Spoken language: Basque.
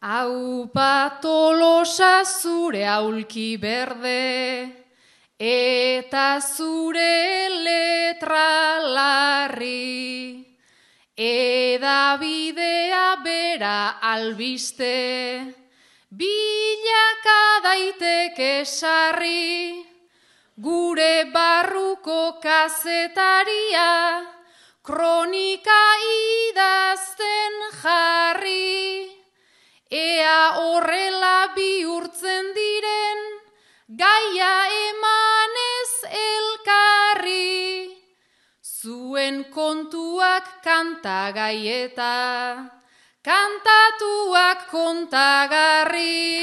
Aupa Tolosa zure aulki berde, eta zure letra larri, edabidea bera albiste, bilaka daiteke sarri, gure barruko kazetaria, kronika idazten jarri, ea horrela bihurtzen diren, gaia emanez elkarri, zuen kontuak kantagaieta, kantatuak kontagarri.